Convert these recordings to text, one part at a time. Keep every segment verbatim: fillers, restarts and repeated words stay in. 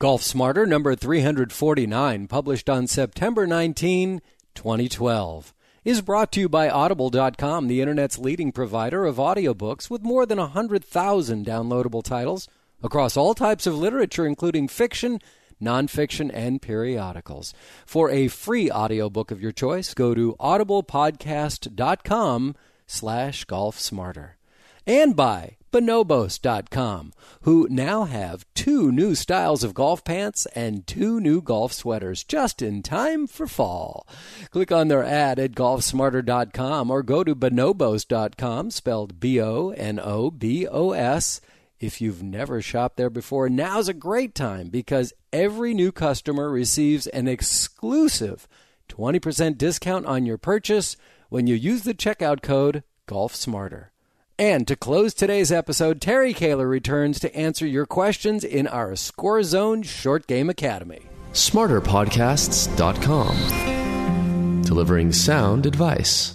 Golf Smarter, number three forty-nine, published on September nineteenth, twenty twelve, is brought to you by Audible dot com, the Internet's leading provider of audiobooks with more than one hundred thousand downloadable titles across all types of literature, including fiction, nonfiction, and periodicals. For a free audiobook of your choice, go to audiblepodcast.com slash golfsmarter. And by Bonobos dot com, who now have two new styles of golf pants and two new golf sweaters just in time for fall. Click on their ad at golf smarter dot com or go to bonobos dot com, spelled B O N O B O S. If you've never shopped there before, now's a great time because every new customer receives an exclusive twenty percent discount on your purchase when you use the checkout code GolfSmarter. And to close today's episode, Terry Kaler returns to answer your questions in our Score Zone Short Game Academy. smarter podcasts dot com. Delivering sound advice.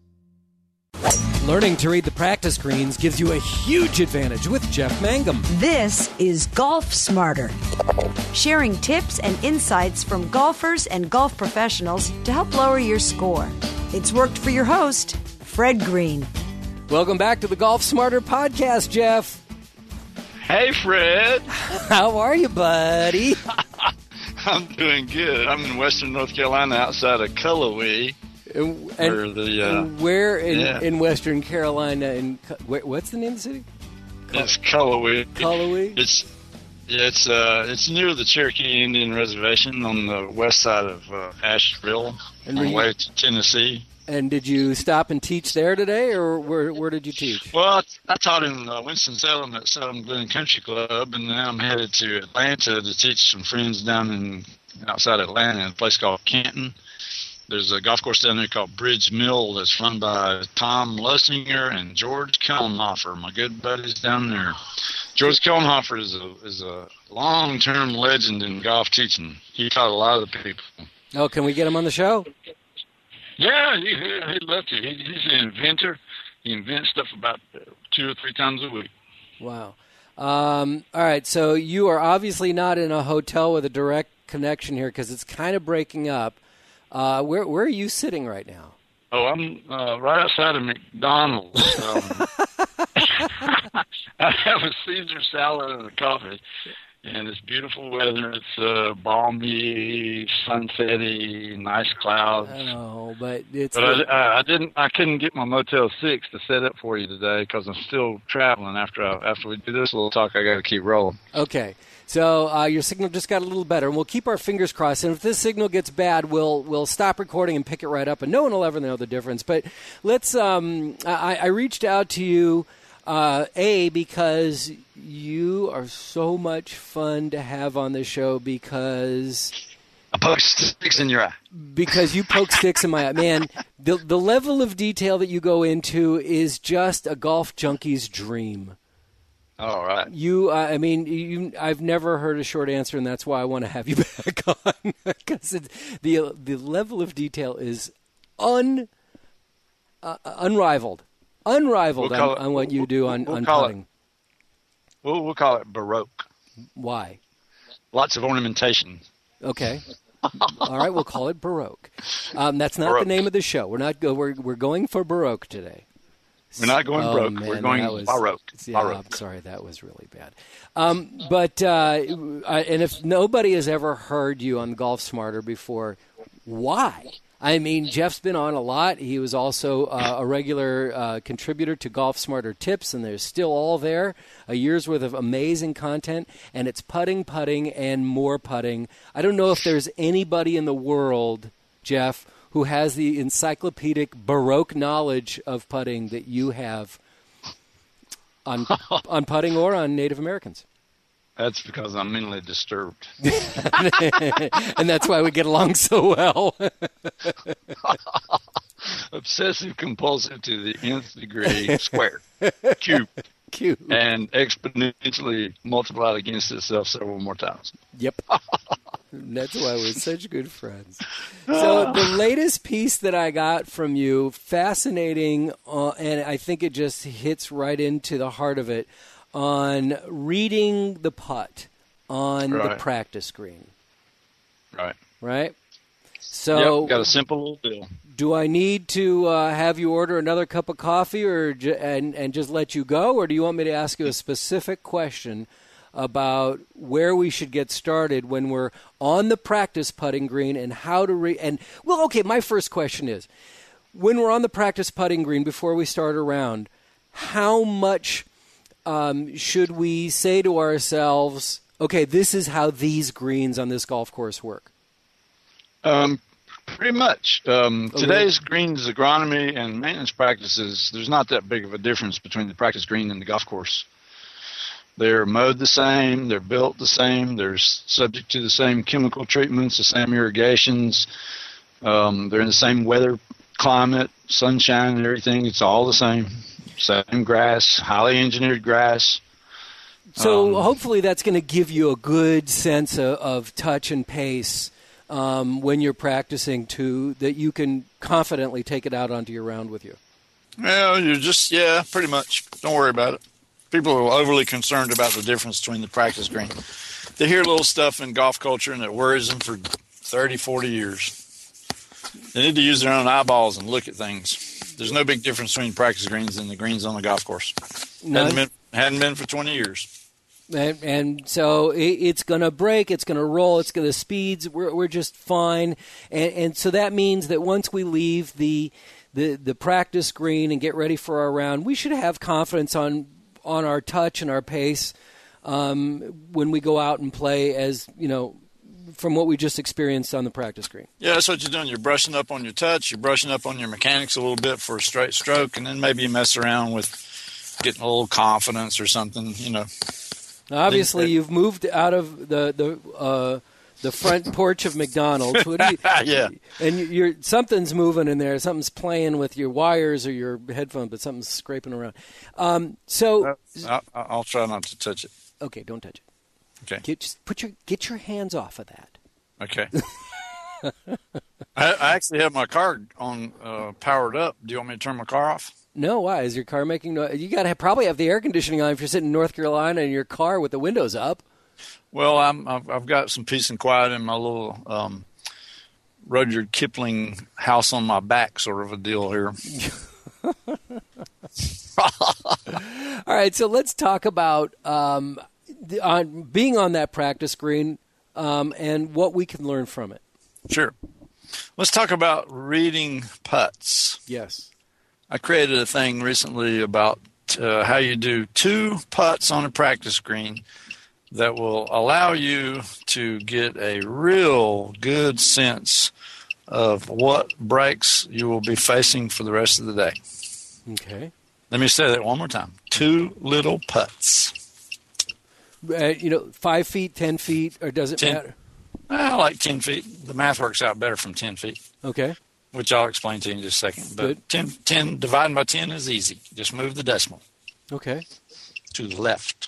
Learning to read the practice greens gives you a huge advantage with Jeff Mangum. This is Golf Smarter, sharing tips and insights from golfers and golf professionals to help lower your score. It's worked for your host, Fred Green. Welcome back to the Golf Smarter podcast, Jeff. Hey, Fred. How are you, buddy? I'm doing good. I'm in western North Carolina outside of Cullowhee. And, where, the, uh, and where in, yeah. in western Carolina? In, where, what's the name of the city? It's Cullowhee. Cullowhee? It's, yeah, it's, uh, it's near the Cherokee Indian Reservation on the west side of uh, Asheville, and on the way to Tennessee. And did you stop and teach there today, or where where did you teach? Well, I, I taught in uh, Winston-Salem at Salem Glen Country Club, and now I'm headed to Atlanta to teach some friends down in outside Atlanta in a place called Canton. There's a golf course down there called Bridge Mill that's run by Tom Lussinger and George Kellenhofer, my good buddies down there. George Kellenhofer is a is a long-term legend in golf teaching. He taught a lot of the people. Oh, can we get him on the show? Yeah, he, he'd love to. He, he's an inventor. He invents stuff about two or three times a week. Wow. Um, all right, so you are obviously not in a hotel with a direct connection here because it's kind of breaking up. Uh, where where are you sitting right now? Oh, I'm uh, right outside of McDonald's. Um, I have a Caesar salad and a coffee. And it's beautiful weather. It's uh, balmy, sunsetty, nice clouds. Oh, but it's. But the... I, I didn't. I couldn't get my Motel Six to set up for you today because I'm still traveling. After I, after we do this little talk, I got to keep rolling. Okay, so uh, your signal just got a little better, and we'll keep our fingers crossed. And if this signal gets bad, we'll we'll stop recording and pick it right up, and no one will ever know the difference. But let's. Um, I, I reached out to you. Uh, A, because you are so much fun to have on the show because... I poke sticks in your eye. Because you poke sticks in my eye. Man, the, the level of detail that you go into is just a golf junkie's dream. All right. You, uh, I mean, you, I've never heard a short answer, and that's why I want to have you back on. Because the, the level of detail is un, uh, unrivaled. Unrivaled we'll on, it, on what you do on, we'll on call putting. It, we'll, we'll call it Baroque. Why? Lots of ornamentation. Okay. All right, we'll call it Baroque. Um, that's not Baroque. the name of the show. We're not go. We're we're going for Baroque today. We're not going oh, Baroque. Man, we're going was, Baroque. Yeah, Baroque. I'm sorry, that was really bad. Um, but uh, I, and if nobody has ever heard you on Golf Smarter before, why? I mean, Jeff's been on a lot. He was also uh, a regular uh, contributor to Golf Smarter Tips, and there's still all there, a year's worth of amazing content, and it's putting, putting, and more putting. I don't know if there's anybody in the world, Jeff, who has the encyclopedic Baroque knowledge of putting that you have on on putting or on Native Americans. That's because I'm mentally disturbed. And that's why we get along so well. Obsessive compulsive to the nth degree, squared, cube, cube, and exponentially multiplied against itself several more times. Yep. That's why we're such good friends. So the latest piece that I got from you, fascinating, uh, and I think it just hits right into the heart of it, on reading the putt, on Right. the practice green. Right. Right? So Yep, got a simple little deal. do I need to uh, have you order another cup of coffee or ju- and, and just let you go, or do you want me to ask you a specific question about where we should get started when we're on the practice putting green and how to re- – and well, okay, my first question is, when we're on the practice putting green before we start a round, how much um, should we say to ourselves, okay, this is how these greens on this golf course work? Um, pretty much. Um, Okay. Today's greens agronomy and maintenance practices, there's not that big of a difference between the practice green and the golf course. They're mowed the same. They're built the same. They're subject to the same chemical treatments, the same irrigations. Um, they're in the same weather, climate, sunshine, and everything. It's all the same. Same grass, highly engineered grass. So Um, hopefully that's going to give you a good sense of, of touch and pace um, when you're practicing too, that you can confidently take it out onto your round with you. Well, you're just, yeah, pretty much. Don't worry about it. People are overly concerned about the difference between the practice green. They hear little stuff in golf culture and it worries them for thirty, forty years. They need to use their own eyeballs and look at things. There's no big difference between practice greens and the greens on the golf course. None? Hadn't been, hadn't been for twenty years. And, and so it, it's going to break, it's going to roll, it's going to speeds. We're we're just fine, and and so that means that once we leave the the the practice green and get ready for our round, we should have confidence on on our touch and our pace um, when we go out and play, as you know, from what we just experienced on the practice green. Yeah, that's what you're doing. You're brushing up on your touch. You're brushing up on your mechanics a little bit for a straight stroke, and then maybe you mess around with getting a little confidence or something, you know. Obviously, you've moved out of the the uh, the front porch of McDonald's. What do you, Yeah. and you're something's moving in there. Something's playing with your wires or your headphones, but something's scraping around. Um, so, I'll, I'll try not to touch it. okay, don't touch it. Okay. Get, just put your get your hands off of that. Okay. I, I actually have my car on uh, powered up. Do you want me to turn my car off? No, why? Is your car making noise? You got to probably have the air conditioning on if you're sitting in North Carolina in your car with the windows up. Well, I'm, I've, I've got some peace and quiet in my little um, Rudyard Kipling house on my back sort of a deal here. All right, so let's talk about um, the, on being on that practice green um, and what we can learn from it. Sure. Let's talk about reading putts. Yes. I created a thing recently about uh, how you do two putts on a practice green that will allow you to get a real good sense of what breaks you will be facing for the rest of the day. Okay. Let me say that one more time. Two little putts. Uh, you know, five feet, ten feet, or does it Ten. matter? I like ten feet. The math works out better from ten feet, Okay. which I'll explain to you in just a second. But Good. ten, ten dividing by ten is easy. Just move the decimal Okay. to the left.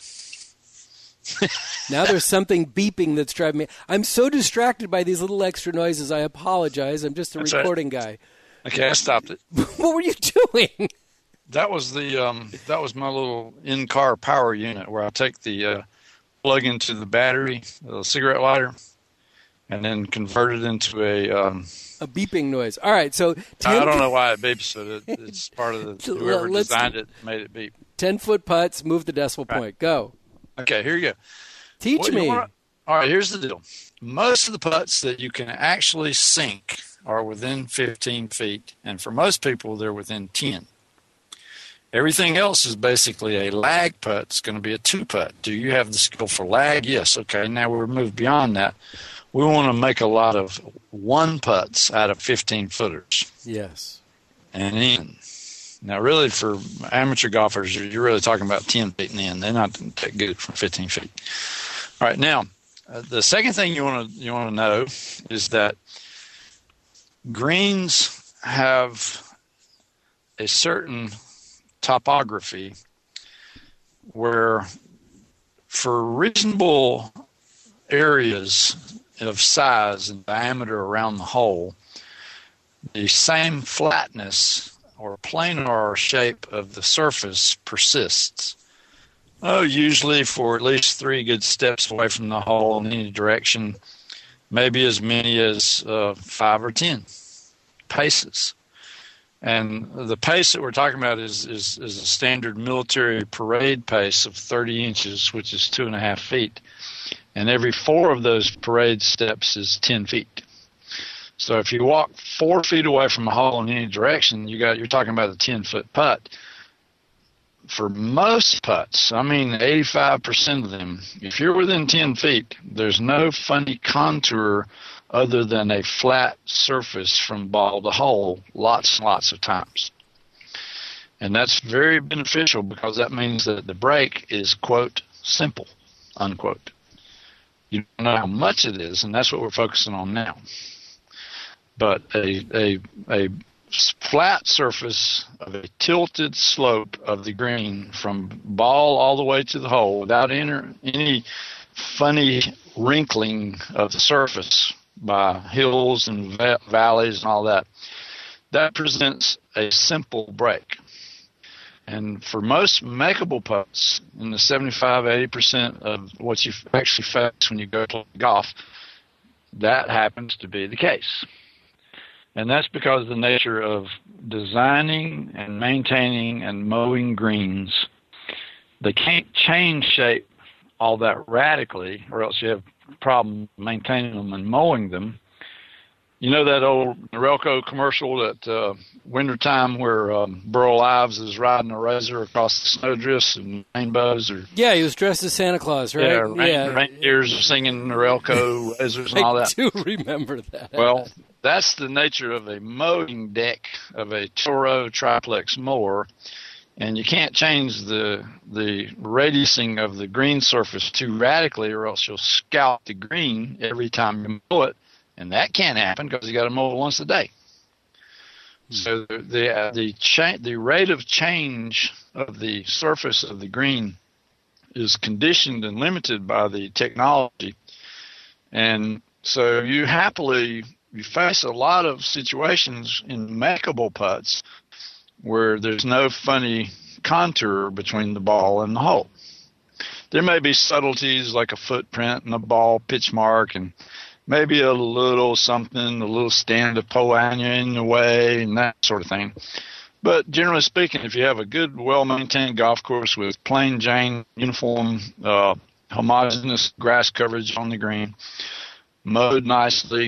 Now there's something beeping that's driving me. I'm so distracted by these little extra noises. I apologize. I'm just a That's right. recording guy. Okay, I stopped it. What were you doing? That was the um, that was my little in-car power unit where I take the uh, plug into the battery, the cigarette lighter, and then convert it into a. Um, A beeping noise. All right, so ten, I don't know why it beeps, but it, it's part of the So, whoever let's- designed it made it beep. ten foot putts, move the decimal Right. point. Go. Okay, here you go. Teach What you me. wanna- all right, here's the deal. Most of the putts that you can actually sink are within fifteen feet, and for most people, they're within ten. Everything else is basically a lag putt. It's going to be a two putt. Do you have the skill for lag? Yes. Okay, now we're moved beyond that. We want to make a lot of one putts out of fifteen footers Yes. and in. Now, really, for amateur golfers, you're you're really talking about ten feet and in. They're not that good from fifteen feet. All right, now, uh, the second thing you want to you want to know is that greens have a certain topography where, for reasonable areas of size and diameter around the hole, the same flatness or planar shape of the surface persists. Oh, usually for at least three good steps away from the hole in any direction, maybe as many as uh, five or ten paces. And the pace that we're talking about is, is, is a standard military parade pace of thirty inches, which is two and a half feet. And every four of those parade steps is ten feet. So if you walk four feet away from a hole in any direction, you got, you're talking about a ten-foot putt. For most putts, I mean eighty-five percent of them, if you're within ten feet, there's no funny contour other than a flat surface from ball to hole lots and lots of times. And that's very beneficial because that means that the break is, quote, simple, unquote. You don't know how much it is, and that's what we're focusing on now. But a a a flat surface of a tilted slope of the green from ball all the way to the hole without any, any funny wrinkling of the surface by hills and va- valleys and all that, that presents a simple break. And for most makeable putts, in the seventy-five, eighty percent of what you actually face when you go play golf, that happens to be the case. And that's because of the nature of designing and maintaining and mowing greens. They can't change shape all that radically, or else you have a problem maintaining them and mowing them. You know that old Norelco commercial that uh, wintertime where um, Burl Ives is riding a razor across the snowdrifts and rainbows? Or Yeah, he was dressed as Santa Claus, right? Yeah, rain, yeah. reindeers are singing Norelco razors and all that. I do remember that. Well, that's the nature of a mowing deck of a Toro triplex mower, and you can't change the the radiusing of the green surface too radically, or else you'll scalp the green every time you mow it, and that can't happen because you got to mow it once a day. So the the uh, the, cha- the rate of change of the surface of the green is conditioned and limited by the technology, and so you happily. You face a lot of situations in makeable putts where there's no funny contour between the ball and the hole. There may be subtleties like a footprint and a ball pitch mark and maybe a little something, a little stand of poanya in the way and that sort of thing. But generally speaking, if you have a good, well-maintained golf course with plain Jane, uniform, uh, homogeneous grass coverage on the green, mowed nicely,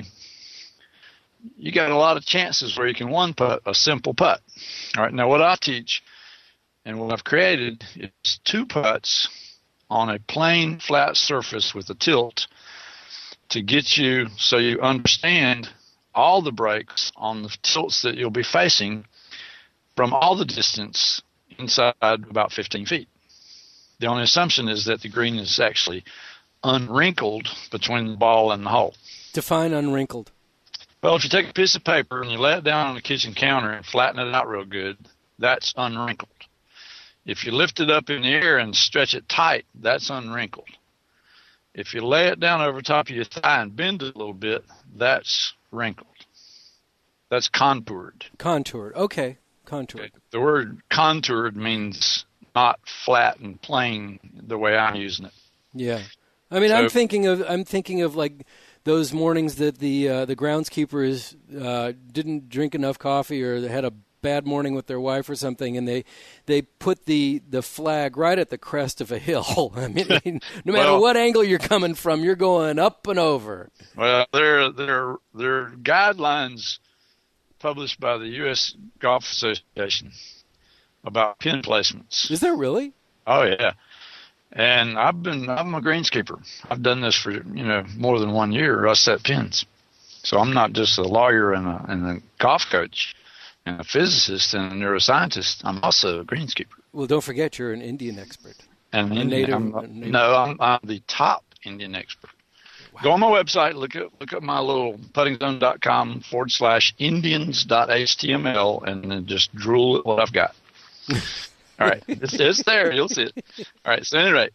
you got a lot of chances where you can one putt a simple putt. All right, now what I teach and what I've created is two putts on a plain flat surface with a tilt to get you so you understand all the breaks on the tilts that you'll be facing from all the distance inside about fifteen feet. The only assumption is that the green is actually unwrinkled between the ball and the hole. Define unwrinkled. Well, if you take a piece of paper and you lay it down on the kitchen counter and flatten it out real good, that's unwrinkled. If you lift it up in the air and stretch it tight, that's unwrinkled. If you lay it down over top of your thigh and bend it a little bit, that's wrinkled. That's contoured. Contoured. Okay. Contoured. The word contoured means not flat and plain the way I'm using it. Yeah. I mean, so, I'm thinking of I'm thinking of like those mornings that the uh, the groundskeeper is uh, didn't drink enough coffee or they had a bad morning with their wife or something, and they they put the, the flag right at the crest of a hill. I mean, no matter well, what angle you're coming from, you're going up and over. Well, there there there are guidelines published by the U S Golf Association about pin placements. Is there really? Oh yeah. And I've been, I'm a greenskeeper. I've done this for, you know, more than one year. I set pins. So I'm not just a lawyer and a, and a golf coach and a physicist and a neuroscientist. I'm also a greenskeeper. Well, don't forget you're an Indian expert. And a Indian, native, I'm, a native. No, I'm, I'm the top Indian expert. Wow. Go on my website, look at look at my little puttingzone.com forward slash Indians.html, and then just drool at what I've got. All right, it's, it's there. You'll see it. All right. So anyway,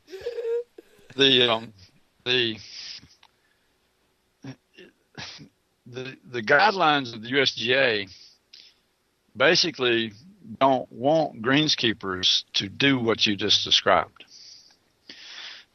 the um, the the the guidelines of the U S G A basically don't want greenskeepers to do what you just described.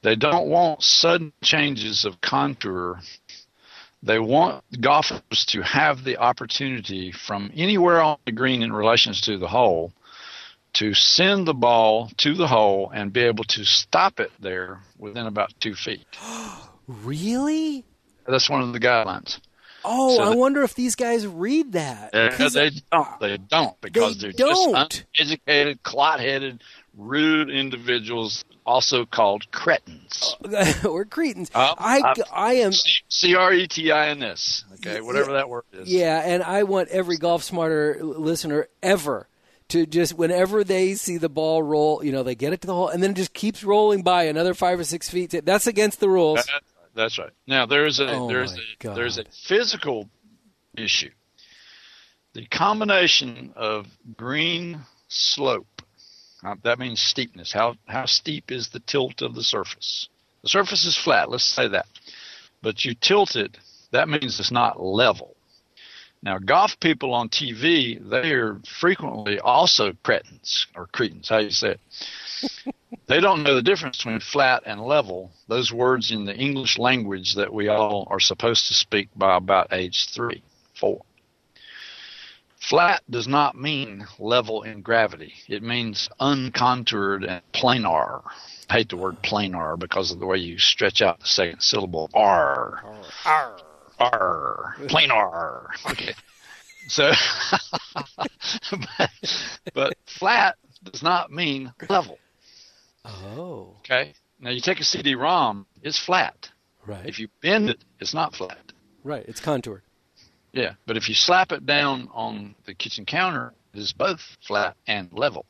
They don't want sudden changes of contour. They want golfers to have the opportunity from anywhere on the green in relation to the hole to send the ball to the hole and be able to stop it there within about two feet. Really? That's one of the guidelines. Oh, So I the- wonder if these guys read that. Uh, 'Cause they don't. They don't because They are don't. just uneducated, clot-headed, rude individuals, also called cretins. We're cretins. Uh, I, uh, I am. C R E T I N S. Okay, whatever that word is. Yeah, and I want every Golf Smarter listener ever to just, whenever they see the ball roll, you know, they get it to the hole, and then it just keeps rolling by another five or six feet. That's against the rules. That- that's right. Now there's a Oh, there's my a God. there's a physical issue. The combination of green slope. Uh, that means steepness. How how steep is the tilt of the surface? The surface is flat, let's say that. But you tilt it, that means it's not level. Now, golf people on T V, they are frequently also cretins, or cretins, how you say it. They don't know the difference between flat and level, those words in the English language that we all are supposed to speak by about age three, four. Flat does not mean level in gravity. It means uncontoured and planar. I hate the word planar because of the way you stretch out the second syllable. R. R. R. Planar. Okay. So, but, but flat does not mean level. Oh, Okay. Now you take a C D ROM, it's flat. right. If you bend it, it's not flat. Right, it's contoured. Yeah, but if you slap it down on the kitchen counter, it is both flat and level.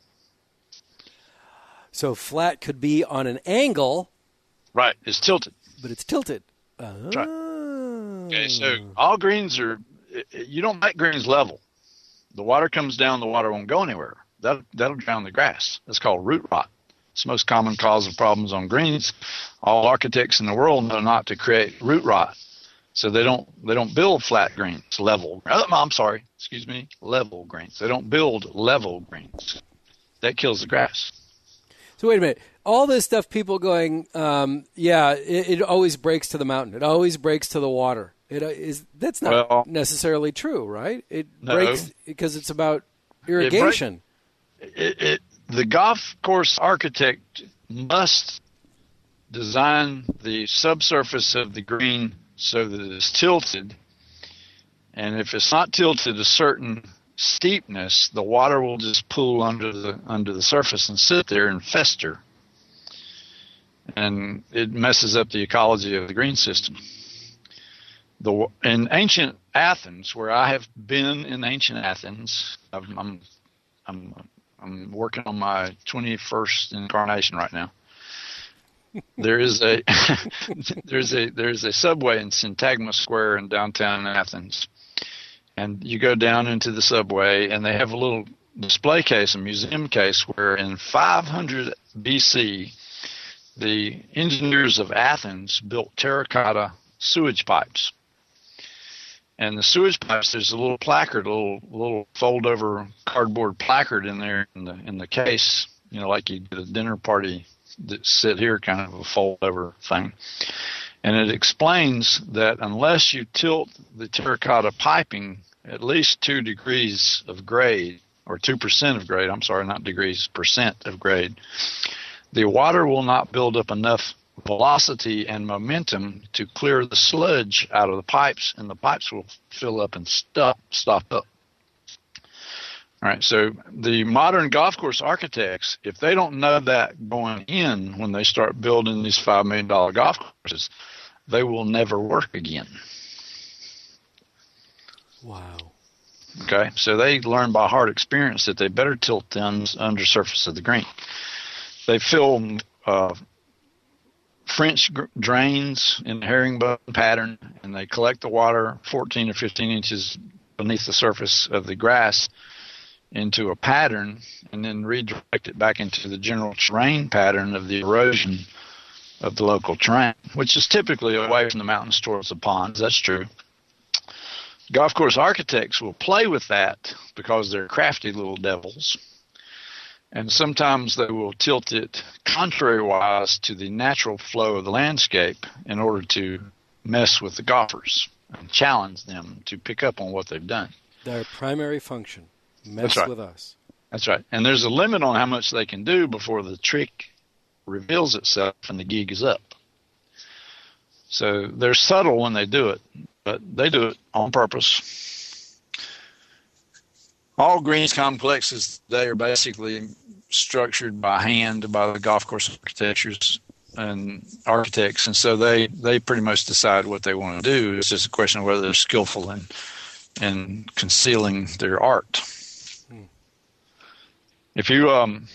So flat could be on an angle, Right, it's tilted. but it's tilted. Oh. right. Okay, so all greens are, you don't make greens level. The water comes down, the water won't go anywhere. That, that'll drown the grass. That's called root rot. It's the most common cause of problems on greens. All architects in the world know not to create root rot. So they don't they don't build flat greens, level. Oh, I'm sorry, excuse me, level greens. They don't build level greens. That kills the grass. So wait a minute. All this stuff, people going, um, yeah, it, it always breaks to the mountain. It always breaks to the water. It uh, is that's not Well, necessarily true, right? It no. breaks because it's about irrigation. It, it, the golf course architect must design the subsurface of the green so that it's tilted, and if it's not tilted a certain steepness, the water will just pool under the under the surface and sit there and fester, and it messes up the ecology of the green system. The in ancient Athens, where I have been in ancient Athens, I'm I'm I'm, I'm working on my twenty-first incarnation right now. There is a there's a there's a subway in Syntagma Square in downtown Athens, and you go down into the subway, and they have a little display case, a museum case, where in five hundred B C, the engineers of Athens built terracotta sewage pipes. And the sewage pipes, there's a little placard, a little little fold over cardboard placard in there in the in the case, you know, like you did a dinner party that sit here, kind of a fold over thing. And it explains that unless you tilt the terracotta piping at least two degrees of grade, or two percent of grade, I'm sorry, not degrees, percent of grade, the water will not build up enough velocity and momentum to clear the sludge out of the pipes, and the pipes will fill up and stop, stop up. All right, so the modern golf course architects, if they don't know that going in when they start building these five million dollars golf courses, they will never work again. Wow. Okay, so they learn by hard experience that they better tilt the undersurface of the green. They fill uh, French gr- drains in the herringbone pattern, and they collect the water fourteen or fifteen inches beneath the surface of the grass into a pattern, and then redirect it back into the general terrain pattern of the erosion of the local terrain, which is typically away from the mountains towards the ponds. That's true. Golf course architects will play with that because they're crafty little devils, And sometimes they will tilt it contrary-wise to the natural flow of the landscape in order to mess with the golfers and challenge them to pick up on what they've done. Their primary function, mess That's right. with us. That's right. And there's a limit on how much they can do before the trick reveals itself and the gig is up. So they're subtle when they do it, but they do it on purpose. All greens complexes today are basically structured by hand by the golf course architectures and architects, and so they, they pretty much decide what they want to do. It's just a question of whether they're skillful in, in concealing their art. Hmm. If you, um,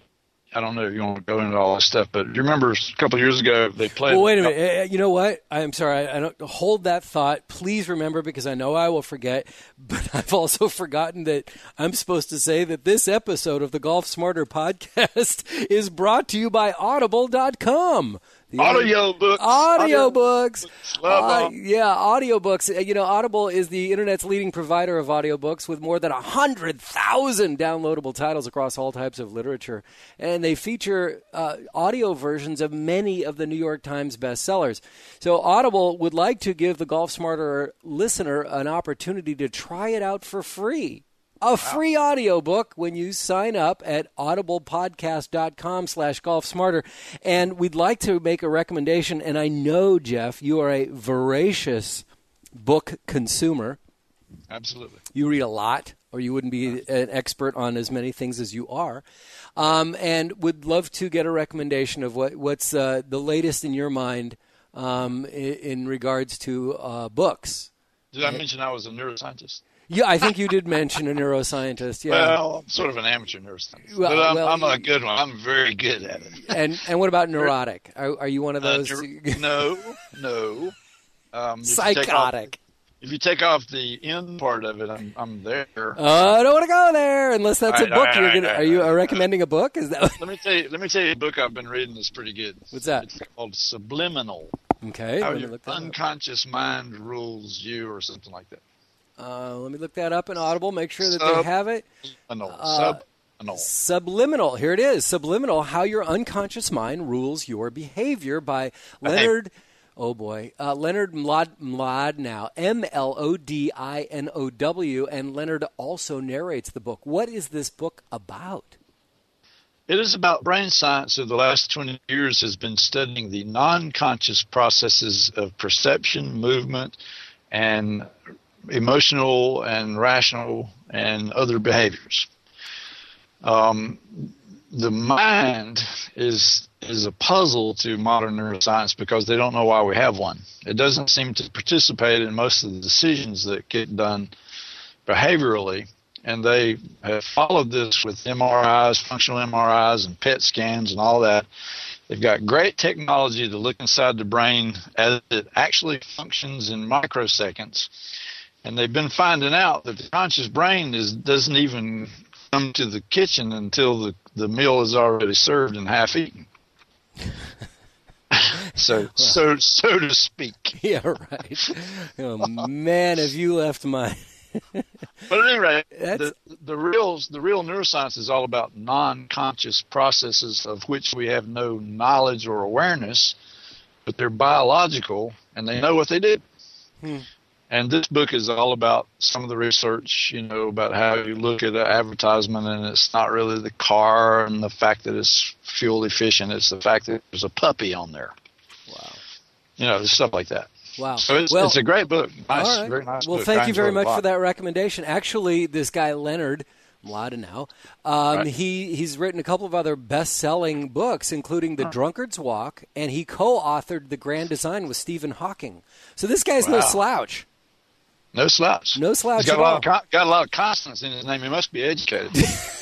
I don't know if you want to go into all this stuff, but you remember a couple of years ago they played. Well, wait a minute. You know what? I'm sorry. I don't hold that thought. Please remember, because I know I will forget. But I've also forgotten that I'm supposed to say that this episode of the Golf Smarter podcast is brought to you by Audible dot com. Audio books. Audio books. Uh, yeah, audiobooks. You know, Audible is the Internet's leading provider of audiobooks with more than one hundred thousand downloadable titles across all types of literature. And they feature uh, audio versions of many of the New York Times bestsellers. So Audible would like to give the Golf Smarter listener an opportunity to try it out for free. A free audiobook when you sign up at audiblepodcast.com slash golfsmarter. And we'd like to make a recommendation, and I know, Jeff, you are a voracious book consumer. Absolutely. You read a lot, or you wouldn't be an expert on as many things as you are. Um, and would love to get a recommendation of what, what's uh, the latest in your mind um, in, in regards to uh, books. Did I mention I was a neuroscientist? Yeah, I think you did mention a neuroscientist. Yeah. Well, I'm sort of an amateur neuroscientist, well, but I'm, well, I'm a good one. I'm very good at it. And and what about neurotic? Are, are you one of those? Uh, no, no. Um, Psychotic. If you take off the end part of it, I'm I'm there. Oh, I don't want to go there unless that's all a right, book. all You're right, gonna. all right, Are you all right. recommending a book? Is that? Let me tell you. Let me tell you a book I've been reading that's pretty good. What's that? It's called Subliminal. Okay. How let me your look that up. unconscious mind rules you, or something like that. Uh, let me look that up in Audible. Make sure that Sub- they have it. Subliminal. Uh, Subliminal. Subliminal. Here it is. Subliminal: How Your Unconscious Mind Rules Your Behavior by Leonard. Oh boy, uh, Leonard Mlod, Mlodinow, M L O D I N O W, and Leonard also narrates the book. What is this book about? It is about brain science of the last twenty years has been studying the non-conscious processes of perception, movement, and emotional and rational and other behaviors. Um, the mind is is a puzzle to modern neuroscience because they don't know why we have one. It doesn't seem to participate in most of the decisions that get done behaviorally, and they have followed this with M R Is, functional M R Is, and P E T scans and all that. They've got great technology to look inside the brain as it actually functions in microseconds. And they've been finding out that the conscious brain is doesn't even come to the kitchen until the, the meal is already served and half eaten. so, well, so, so to speak. Yeah, right. Oh, man, have you left my... But at any rate, the, the real the real neuroscience is all about non-conscious processes of which we have no knowledge or awareness, but they're biological and they know what they do. Hmm. And this book is all about some of the research, you know, about how you look at an advertisement and it's not really the car and the fact that it's fuel efficient. It's the fact that there's a puppy on there. Wow. You know, stuff like that. Wow. So it's, well, it's a great book. Nice, all right. very nice well, book. thank I you very enjoyed it much a for that recommendation. Actually, this guy, Leonard Mlodinow, um, right. he, he's written a couple of other best-selling books, including The huh. Drunkard's Walk, and he co-authored The Grand Design with Stephen Hawking. So this guy's wow. no slouch. No slouch. No slouch He's got at a lot all. Of con- got a lot of consonants in his name. He must be educated.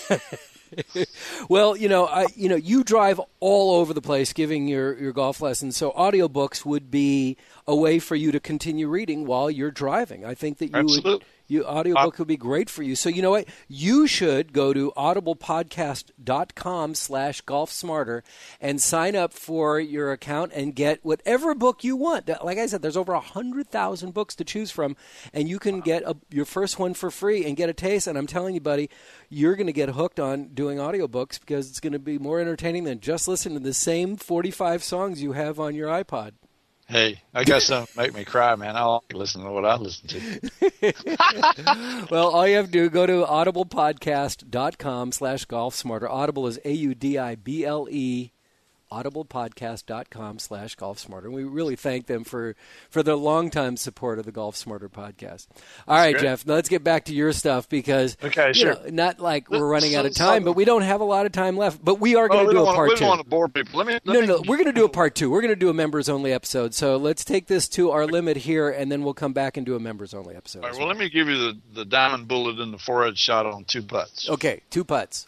Well, you know, I, you know, you drive all over the place giving your, your golf lessons, so audiobooks would be a way for you to continue reading while you're driving. I think that you Absolutely. would. You, audiobook would be great for you. So you know what? You should go to audiblepodcast.com slash golf smarter and sign up for your account and get whatever book you want. Like I said, there's over one hundred thousand books to choose from, and you can get a, your first one for free and get a taste. And I'm telling you, buddy, you're going to get hooked on doing audiobooks because it's going to be more entertaining than just listening to the same forty-five songs you have on your iPod. Hey, I got something to make me cry, man. I like listening to what I listen to. Well, all you have to do, go to audiblepodcast.com slash golf smarter. Audible is A U D I B L E, audiblepodcast.com slash golf smarter. And we really thank them for, for their longtime support of the Golf Smarter podcast. All right, great. Jeff, now let's get back to your stuff because, Okay, you sure. know, not like we're running So- out of time, so- but we don't have a lot of time left. But we are Oh, going we to do don't a wanna- part we two. don't want to bore people. Let me. Let No, me, no, we're going to do a part two. We're going to do a members-only episode. So let's take this to our limit here, and then we'll come back and do a members-only episode. All right, as well, well. let me give you the, the diamond bullet in the forehead shot on two putts. Okay, two putts.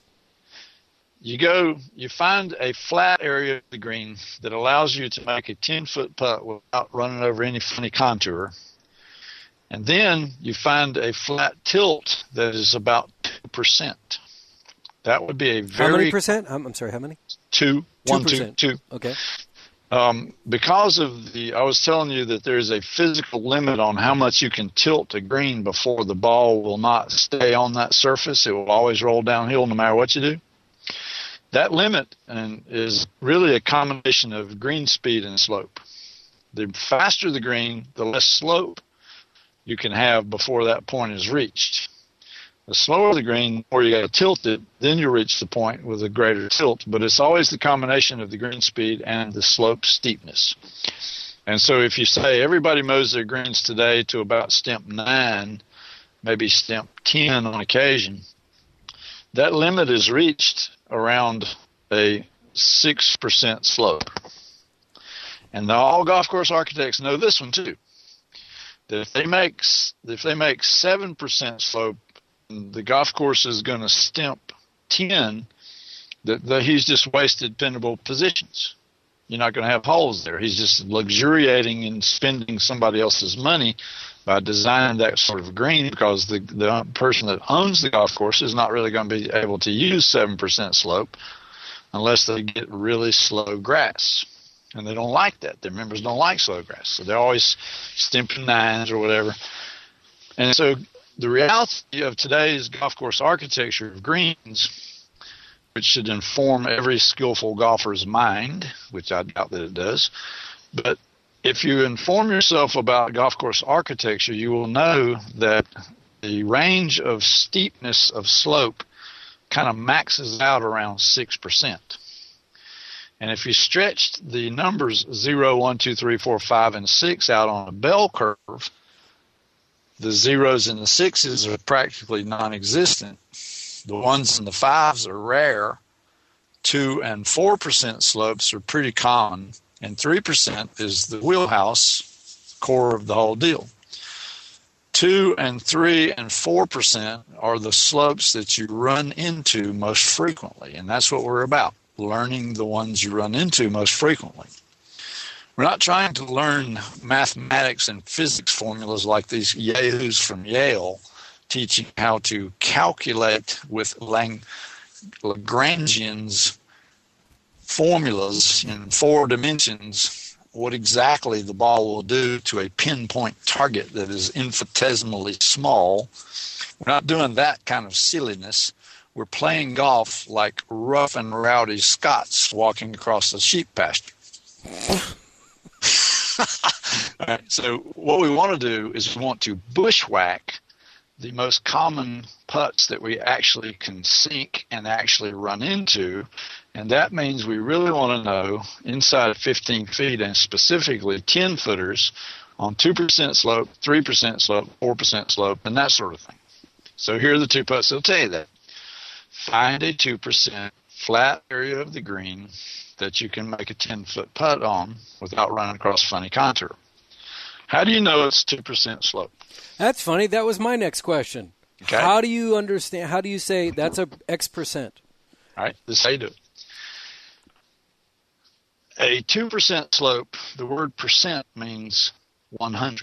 You go, you find a flat area of the green that allows you to make a ten-foot putt without running over any funny contour. And then you find a flat tilt that is about two percent. That would be a very... How many percent? I'm, I'm sorry, how many? Two. One, two, two percent. two. Okay. Um, because of the, I was telling you that there's a physical limit on how much you can tilt a green before the ball will not stay on that surface. It will always roll downhill no matter what you do. That limit and is really a combination of green speed and slope. The faster the green, the less slope you can have before that point is reached. The slower the green, the more you got to tilt it, then you reach the point with a greater tilt. But it's always the combination of the green speed and the slope steepness. And so if you say everybody mows their greens today to about stimp nine, maybe stimp ten on occasion, that limit is reached around a six percent slope. And the, all golf course architects know this one too. That if they make if they make seven percent slope, the golf course is going to stimp ten, that, that he's just wasted pinnable positions. You're not going to have holes there. He's just luxuriating and spending somebody else's money by designing that sort of green, because the the person that owns the golf course is not really going to be able to use seven percent slope unless they get really slow grass. And they don't like that. Their members don't like slow grass. So they're always stimping nines or whatever. And so the reality of today's golf course architecture of greens, which should inform every skillful golfer's mind, which I doubt that it does, but if you inform yourself about golf course architecture, you will know that the range of steepness of slope kind of maxes out around six percent. And if you stretched the numbers zero, one, two, three, four, five, and six out on a bell curve, the zeros and the sixes are practically non-existent. The ones and the fives are rare. Two and four percent slopes are pretty common. And three percent is the wheelhouse core of the whole deal. Two and three and four percent are the slopes that you run into most frequently. And that's what we're about, learning the ones you run into most frequently. We're not trying to learn mathematics and physics formulas like these yahoos from Yale teaching how to calculate with Lang- Lagrangian's formulas in four dimensions what exactly the ball will do to a pinpoint target that is infinitesimally small. We're not doing that kind of silliness. We're playing golf like rough and rowdy Scots walking across a sheep pasture. All right, so what we want to do is we want to bushwhack the most common putts that we actually can sink and actually run into. And that means we really want to know inside fifteen feet, and specifically ten footers on two percent slope, three percent slope, four percent slope, and that sort of thing. So here are the two putts that'll tell you that. Find a two percent flat area of the green that you can make a ten-foot putt on without running across funny contour. How do you know it's two percent slope? That's funny. That was my next question. Okay. How do you understand? How do you say that's a X percent? All right, this is how you do it. A two percent slope, the word percent means one hundred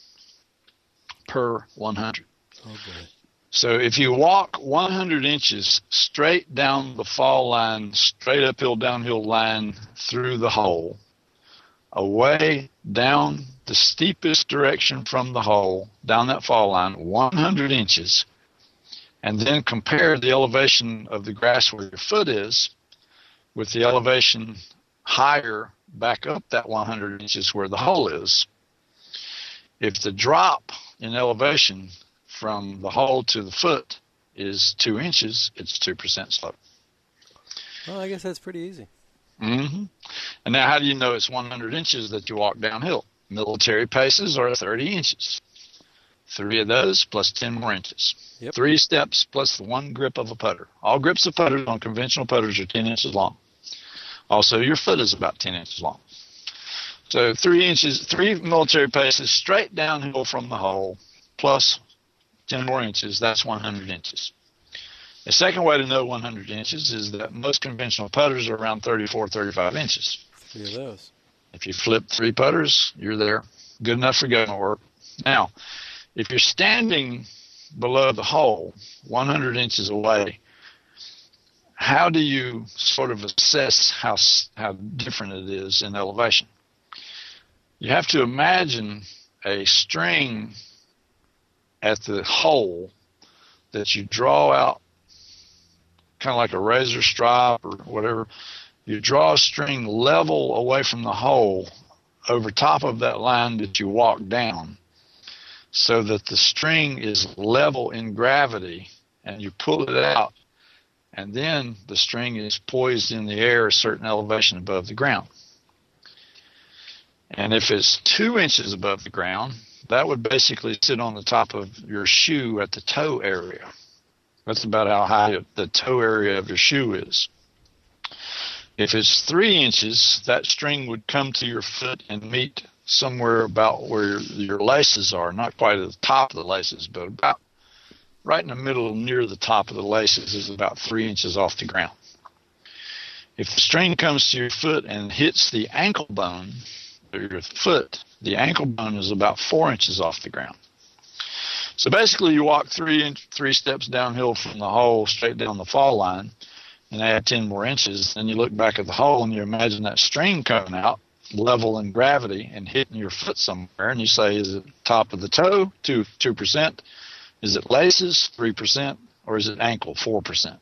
per one hundred. Okay. So if you walk one hundred inches straight down the fall line, straight uphill, downhill line through the hole, away down the steepest direction from the hole, down that fall line, one hundred inches, and then compare the elevation of the grass where your foot is with the elevation higher back up that one hundred inches where the hole is. If the drop in elevation from the hole to the foot is two inches, it's two percent slope. Well, I guess that's pretty easy. Mm-hmm. And now how do you know it's one hundred inches that you walk downhill? Military paces are thirty inches. Three of those plus ten more inches. Yep. Three steps plus the one grip of a putter. All grips of putters on conventional putters are ten inches long. Also, your foot is about ten inches long. So three inches, three military paces straight downhill from the hole plus ten more inches, that's one hundred inches. The second way to know one hundred inches is that most conventional putters are around thirty-four, thirty-five inches. Three of those. If you flip three putters, you're there. Good enough for going to work. Now, if you're standing below the hole, one hundred inches away, how do you sort of assess how how different it is in elevation? You have to imagine a string at the hole that you draw out, kind of like a razor stripe or whatever. You draw a string level away from the hole over top of that line that you walk down so that the string is level in gravity, and you pull it out, and then the string is poised in the air a certain elevation above the ground. And if it's two inches above the ground, that would basically sit on the top of your shoe at the toe area. That's about how high the toe area of your shoe is. If it's three inches, that string would come to your foot and meet somewhere about where your, your laces are, not quite at the top of the laces, but about right in the middle near the top of the laces is about three inches off the ground. If the string comes to your foot and hits the ankle bone of your foot, the ankle bone is about four inches off the ground. So basically you walk three inch, three steps downhill from the hole straight down the fall line and add ten more inches. Then you look back at the hole and you imagine that string coming out, level in gravity, and hitting your foot somewhere. And you say, is it top of the toe, two, 2%? Is it laces, three percent? Or is it ankle, four percent?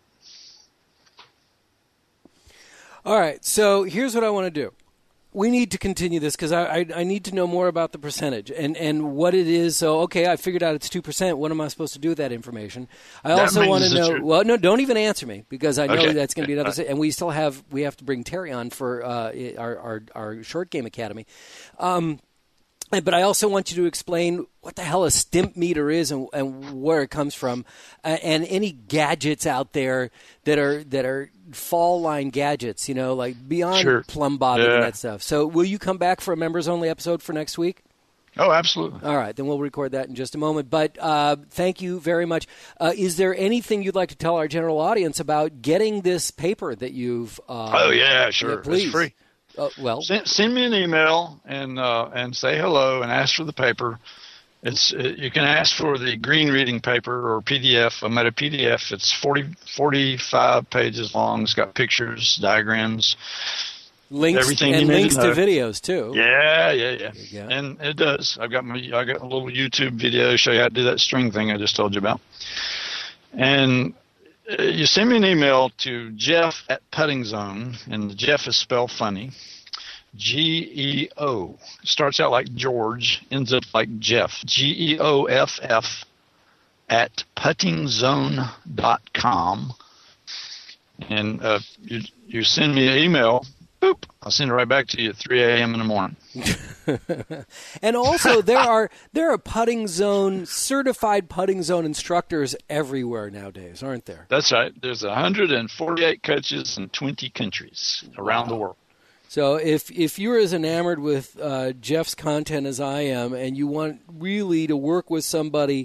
All right, so here's what I want to do. We need to continue this because I, I I need to know more about the percentage and, and what it is. So, okay, I figured out it's two percent. What am I supposed to do with that information? I that also want to know – you're... well, no, don't even answer me because I know okay. that's going to be another – and we still have – we have to bring Terry on for uh, our, our, our short game academy. Um, but I also want you to explain what the hell a stimp meter is and, and where it comes from, uh, and any gadgets out there that are that are fall line gadgets, you know, like beyond sure. plumb bottom yeah. and that stuff. So will you come back for a members only episode for next week? Oh, absolutely. All right, then we'll record that in just a moment. But uh, thank you very much. Uh, is there anything you'd like to tell our general audience about getting this paper that you've? Uh, oh yeah, sure. Yeah, please. It's free. Uh, well, send, send me an email and uh, and say hello and ask for the paper. It's it, you can ask for the green reading paper or P D F. I made a P D F. It's forty, forty-five pages long. It's got pictures, diagrams, links, everything and you need links to, to videos too. Yeah, yeah, yeah. Yeah. And it does. I've got my I got a little YouTube video to show you how to do that string thing I just told you about. And uh, you send me an email to Jeff at Putting Zone, and the Jeff is spelled funny. G E O. Starts out like George, ends up like Jeff. G E O F F at putting zone dot com. And uh, you, you send me an email, boop, I'll send it right back to you at three a.m. in the morning. And also, there are there are putting zone certified putting zone instructors everywhere nowadays, aren't there? That's right. There's one hundred forty-eight coaches in twenty countries around wow. the world. So if if you're as enamored with uh, Jeff's content as I am, and you want really to work with somebody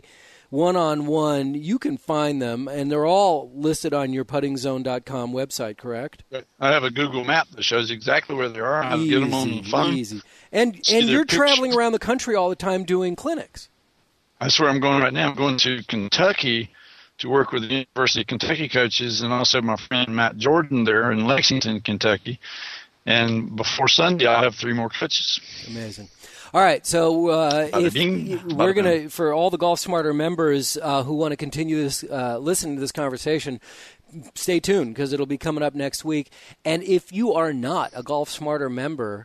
one-on-one, you can find them, and they're all listed on your putting zone dot com website, correct? I have a Google map that shows exactly where they are. I easy, get them on the phone. Easy. And, and you're pictures. traveling around the country all the time doing clinics. That's where I'm going right now. I'm going to Kentucky to work with the University of Kentucky coaches, and also my friend Matt Jordan there in Lexington, Kentucky. And before Sunday, I'll have three more coaches. Amazing. All right, so uh, if, bing, we're going to, for all the Golf Smarter members uh, who want to continue this, uh, listening to this conversation, stay tuned because it'll be coming up next week. And if you are not a Golf Smarter member,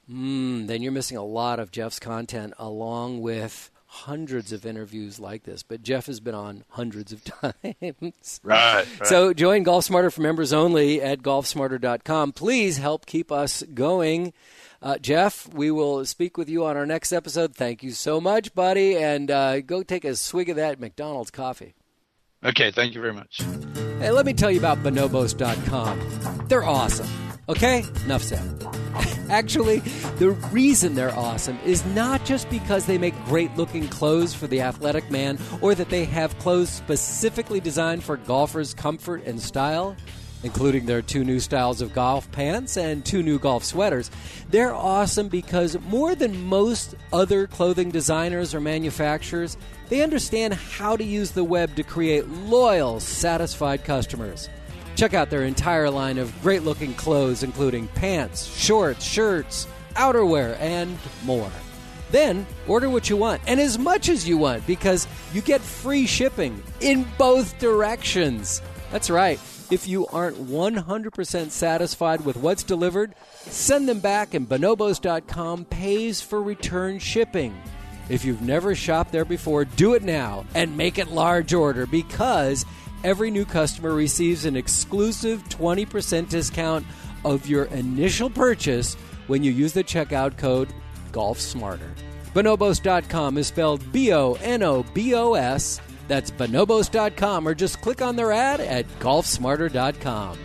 mm, then you're missing a lot of Jeff's content along with hundreds of interviews like this, but Jeff has been on hundreds of times. Right, right. So join Golf Smarter for members only at golf smarter dot com. Please help keep us going. Uh, Jeff, we will speak with you on our next episode. Thank you so much, buddy, and uh, go take a swig of that McDonald's coffee. Okay, thank you very much. Hey, let me tell you about bonobos dot com. They're awesome. Okay? Enough said. Actually, the reason they're awesome is not just because they make great-looking clothes for the athletic man or that they have clothes specifically designed for golfers' comfort and style, including their two new styles of golf pants and two new golf sweaters. They're awesome because more than most other clothing designers or manufacturers, they understand how to use the web to create loyal, satisfied customers. Check out their entire line of great-looking clothes, including pants, shorts, shirts, outerwear, and more. Then, order what you want, and as much as you want, because you get free shipping in both directions. That's right. If you aren't one hundred percent satisfied with what's delivered, send them back, and bonobos dot com pays for return shipping. If you've never shopped there before, do it now and make it large order, because every new customer receives an exclusive twenty percent discount of your initial purchase when you use the checkout code GolfSmarter. bonobos dot com is spelled B O N O B O S. That's bonobos dot com, or just click on their ad at golf smarter dot com.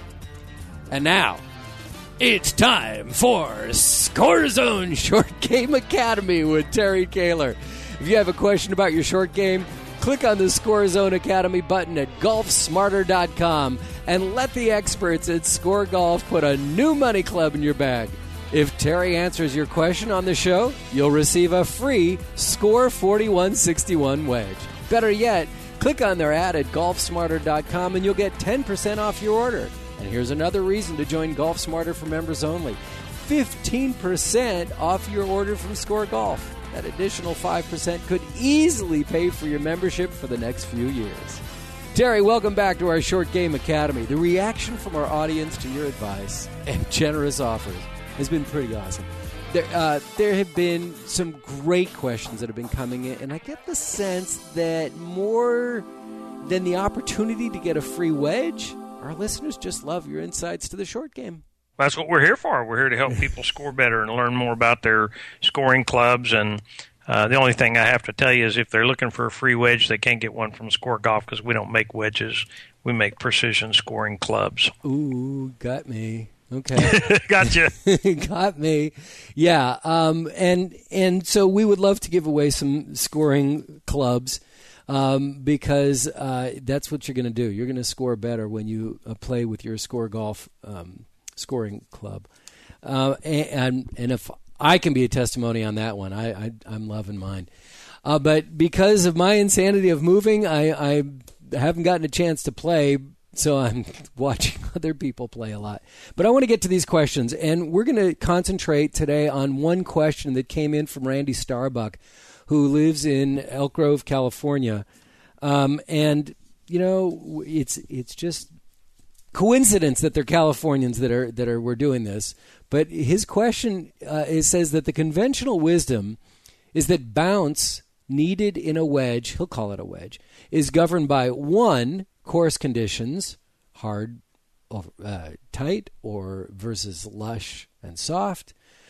And now, it's time for Score Zone Short Game Academy with Terry Kaler. If you have a question about your short game, click on the Score Zone Academy button at golf smarter dot com and let the experts at Score Golf put a new money club in your bag. If Terry answers your question on the show, you'll receive a free Score forty-one sixty-one wedge. Better yet, click on their ad at golf smarter dot com and you'll get ten percent off your order. And here's another reason to join Golf Smarter for members only. fifteen percent off your order from Score Golf. That additional five percent could easily pay for your membership for the next few years. Terry, welcome back to our Short Game Academy. The reaction from our audience to your advice and generous offers has been pretty awesome. There, uh, there have been some great questions that have been coming in, and I get the sense that more than the opportunity to get a free wedge, our listeners just love your insights to the short game. That's what we're here for. We're here to help people score better and learn more about their scoring clubs. And uh, the only thing I have to tell you is if they're looking for a free wedge, they can't get one from Score Golf because we don't make wedges. We make precision scoring clubs. Ooh, got me. Okay. Gotcha. Got me. Yeah. Um, and and so we would love to give away some scoring clubs um, because uh, that's what you're going to do. You're going to score better when you uh, play with your Score Golf um, scoring club. Uh, and and if I can be a testimony on that one, I, I, I'm loving mine. Uh, but because of my insanity of moving, I, I haven't gotten a chance to play. So I'm watching other people play a lot. But I want to get to these questions, and we're going to concentrate today on one question that came in from Randy Starbuck, who lives in Elk Grove, California. Um, and, you know, it's it's just coincidence that they're Californians that are that are we're doing this. But his question uh, is, says that the conventional wisdom is that bounce needed in a wedge, he'll call it a wedge, is governed by, one, course conditions, hard or uh, tight or versus lush and soft,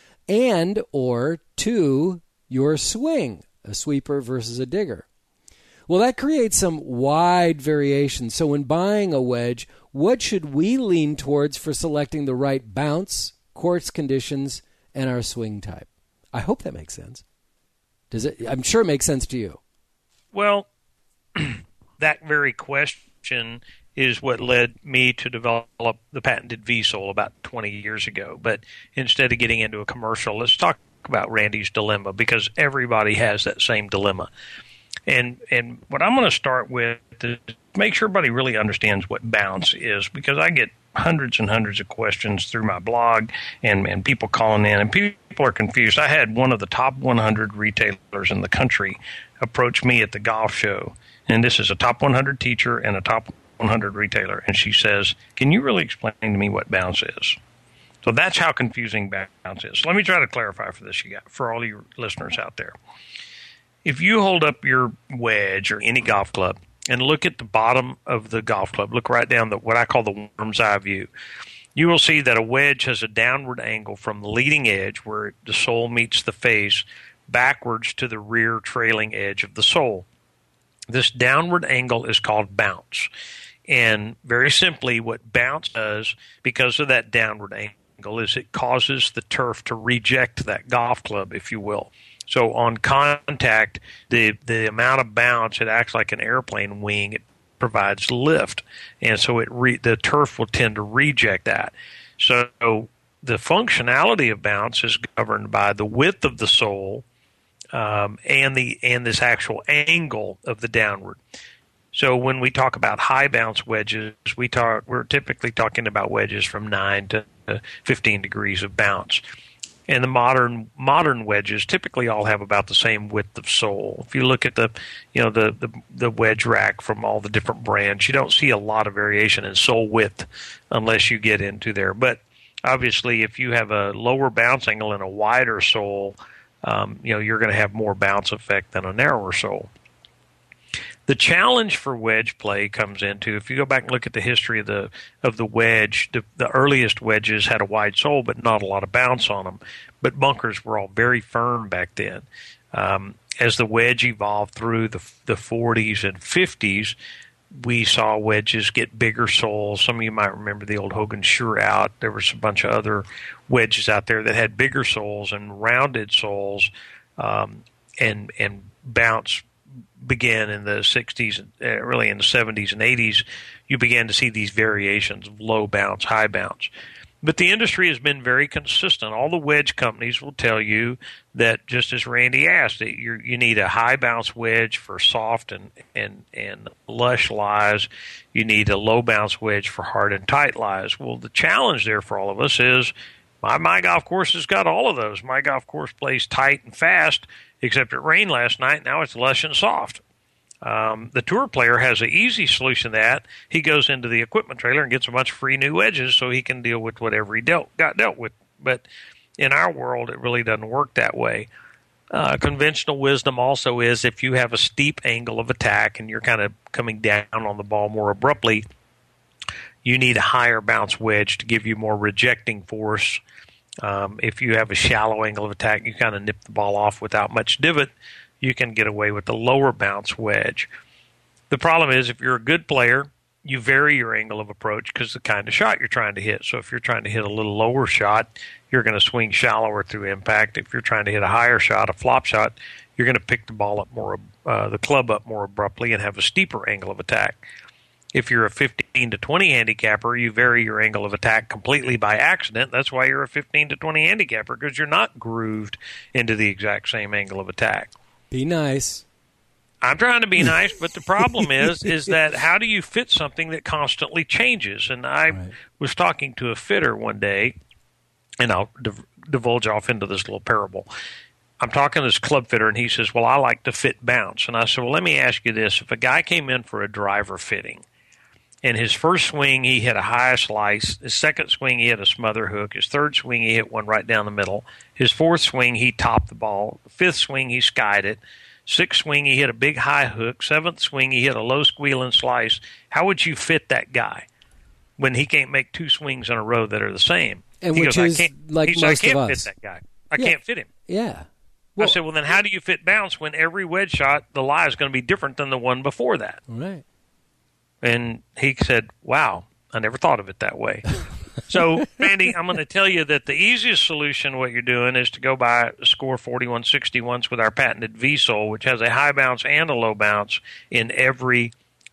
and or two, your swing, a sweeper versus a digger. Well, that creates some wide variation. So when buying a wedge, what should we lean towards for selecting the right bounce, course conditions, and our swing type? I hope that makes sense. Does it? I'm sure it makes sense to you. Well, that very question is what led me to develop the patented V-sole about twenty years ago. But instead of getting into a commercial, let's talk about Randy's dilemma, because everybody has that same dilemma. And and what I'm going to start with is make sure everybody really understands what bounce is, because I get hundreds and hundreds of questions through my blog and, and people calling in, and people are confused. I had one of the top one hundred retailers in the country approach me at the golf show, and this is a top one hundred teacher and a top one hundred retailer, and she says, can you really explain to me what bounce is? So that's how confusing bounce is. So let me try to clarify for this, you got, for all your listeners out there. If you hold up your wedge or any golf club and look at the bottom of the golf club, look right down the what I call the worm's eye view, you will see that a wedge has a downward angle from the leading edge where the sole meets the face backwards to the rear trailing edge of the sole. This downward angle is called bounce. And very simply, what bounce does, because of that downward angle, is it causes the turf to reject that golf club, if you will. So on contact, the the amount of bounce, it acts like an airplane wing. It provides lift, and so it re, the turf will tend to reject that. So the functionality of bounce is governed by the width of the sole um, and the and this actual angle of the downward. So when we talk about high bounce wedges, we talk we're typically talking about wedges from nine to fifteen degrees of bounce. And the modern modern wedges typically all have about the same width of sole. If you look at the, you know, the, the, the wedge rack from all the different brands, you don't see a lot of variation in sole width unless you get into there. But obviously, if you have a lower bounce angle and a wider sole, um, you know, you're going to have more bounce effect than a narrower sole. The challenge for wedge play comes into, if you go back and look at the history of the of the wedge, the, the earliest wedges had a wide sole but not a lot of bounce on them. But bunkers were all very firm back then. Um, as the wedge evolved through the the forties and fifties, we saw wedges get bigger soles. Some of you might remember the old Hogan Sure Out. There was a bunch of other wedges out there that had bigger soles and rounded soles, um, and and bounce began in the sixties, uh, really in the seventies and eighties. You began to see these variations of low bounce, high bounce. But the industry has been very consistent. All the wedge companies will tell you that, just as Randy asked, that you you need a high bounce wedge for soft and, and, and lush lies. You need a low bounce wedge for hard and tight lies. Well, the challenge there for all of us is my, my golf course has got all of those. My golf course plays tight and fast, except it rained last night. Now it's lush and soft. Um, the tour player has an easy solution to that. He goes into the equipment trailer and gets a bunch of free new wedges so he can deal with whatever he dealt, got dealt with. But in our world, it really doesn't work that way. Uh, conventional wisdom also is if you have a steep angle of attack and you're kind of coming down on the ball more abruptly, you need a higher bounce wedge to give you more rejecting force. Um, if you have a shallow angle of attack, you kind of nip the ball off without much divot, you can get away with the lower bounce wedge. The problem is if you're a good player, you vary your angle of approach because the kind of shot you're trying to hit. So if you're trying to hit a little lower shot, you're going to swing shallower through impact. If you're trying to hit a higher shot, a flop shot, you're going to pick the ball up more, uh, the club up more abruptly and have a steeper angle of attack. If you're a fifteen to twenty handicapper, you vary your angle of attack completely by accident. That's why you're a fifteen to twenty handicapper, because you're not grooved into the exact same angle of attack. Be nice. I'm trying to be nice, but the problem is, is that how do you fit something that constantly changes? And I right. was talking to a fitter one day, and I'll div- divulge off into this little parable. I'm talking to this club fitter, and he says, well, I like to fit bounce. And I said, well, let me ask you this. If a guy came in for a driver fitting, and his first swing, he hit a high slice. His second swing, he hit a smother hook. His third swing, he hit one right down the middle. His fourth swing, he topped the ball. Fifth swing, he skied it. Sixth swing, he hit a big high hook. Seventh swing, he hit a low squealing slice. How would you fit that guy when he can't make two swings in a row that are the same? And he which goes, is I can't, like he most said, I can't of us. fit that guy. I yeah. can't fit him. Yeah. Well, I said, well, then how do you fit bounce when every wedge shot, the lie is going to be different than the one before that? Right. And he said, wow, I never thought of it that way. So, Randy, I'm going to tell you that the easiest solution, what you're doing, is to go buy a Score forty-one sixty once with our patented V-sole, which has a high bounce and a low bounce in every